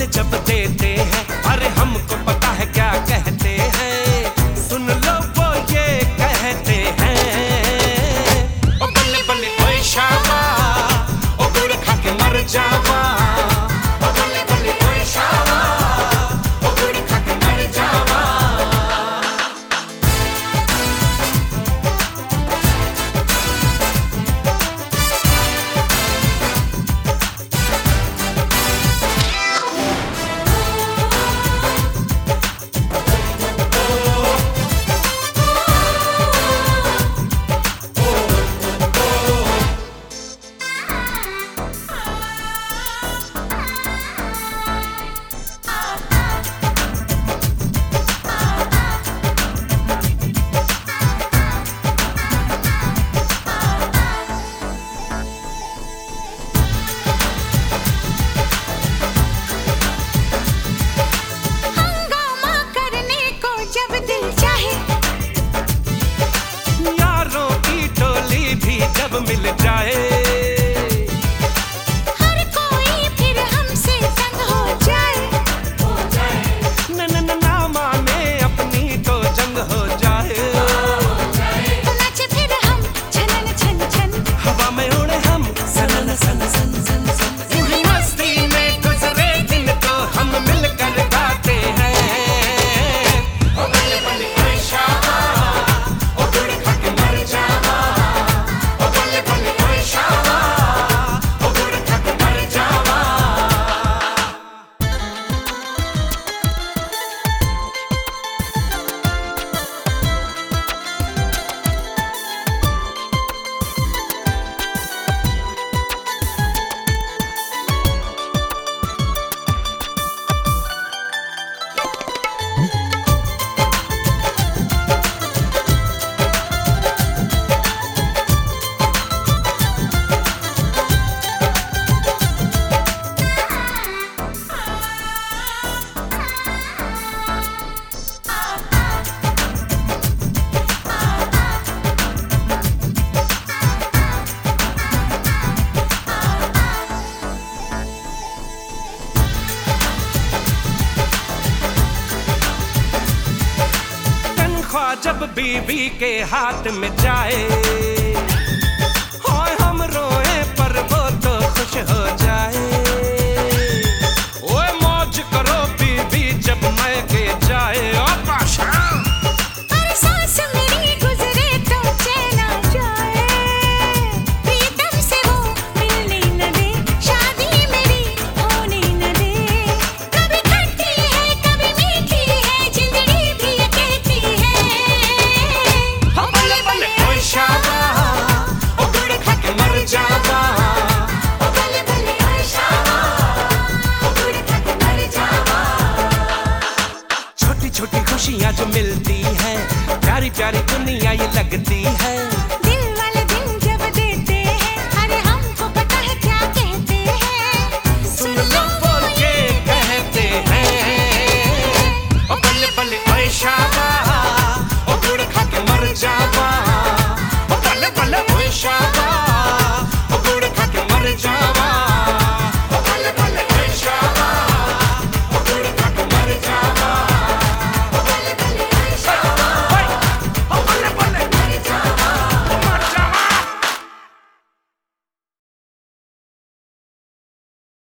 जब देते हैं, अरे हमको पता है क्या कहते हैं, सुन लो वो ये कहते हैं, ओ बल्ले बल्ले ओए शाबा, ओ गुड़ खा के मर जावा, ओ बल्ले बल्ले ओए शाबा, ओ गुड़ खा के मर जावा। जब मिल जाए हर कोई फिर हमसे तंग हो जाए, न ना माने अपनी तो जंग हो जाए, तो नाचे फिर हम छनन छन छन, हवा में उड़े हम सनन सन सन सन सन, यूं मस्ती में गुजरे दिन तो हम मिलकर गाते हैं, ओ बल्ले बल्ले ओए शाबा, ओ गुड़ खा के मर जावा, जब बीवी के हाथ में जाए, होय हम रोए पर वो तो खुश हो जाए, ओए मौज करो बीवी जब मैं के जाए, ओ पाशा अरे सांस मेरी गुजरे तो चैन आ जाए, प्रीतम से वो मिलने न दे, शादी मेरी होने न दे, कभी खट्टी है कभी मीठी है, जिंदगी भी ये कहती है, ओ बल्ले बल्ले ओए शाबा, ओ गुड़ खा के मर जावा, ओ बल्ले बल्ले ओए शाबा, ओ गुड़ खा के मर जावा। छोटी छोटी खुशियाँ जो मिलती हैं, प्यारी प्यारी दुनिया ये लगती